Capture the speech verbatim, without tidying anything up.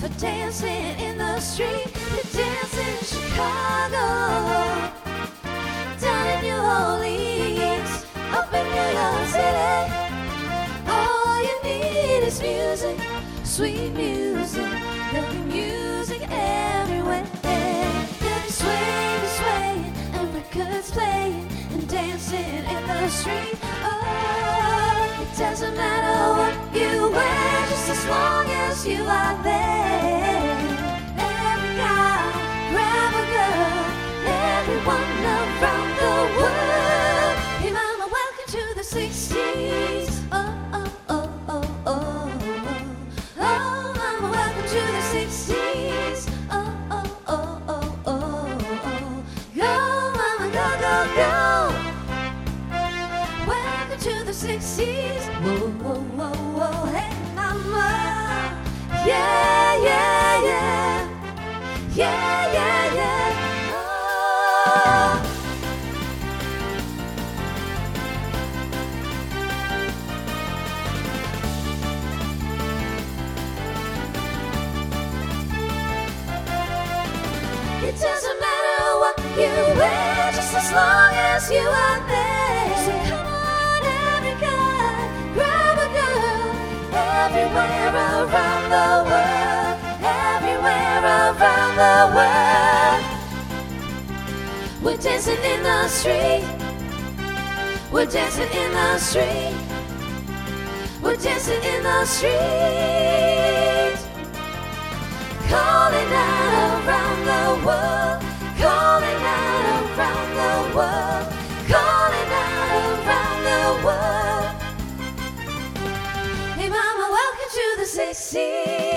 for dancing in the street. You're dancing in Chicago, down in New Orleans, up in New York City. All you need is music, sweet music. There'll be music everywhere. There'll be swaying, swaying, and records playing, and dancing in the street. Oh, it doesn't matter what you wear, just as long as you are there. Every guy, grab a girl, everyone around the world. Hey mama, welcome to the sixties. Oh, oh, oh, oh, oh. Oh, mama, welcome to the sixties. Oh, oh, oh, oh, oh, oh. Go, mama, go, go, go. Welcome to the sixties. Whoa, whoa, whoa, whoa. Hey mama. Yeah, yeah, yeah. Yeah, yeah, yeah. Oh. It doesn't matter what you wear, just as long as you are there. So come on, every guy, grab a girl, everywhere around the world, everywhere around the world. We're dancing in the street, we're dancing in the street, we're dancing in the street. Calling out around the world, calling out around the world, calling out around the world. Hey mama, welcome to the sixties.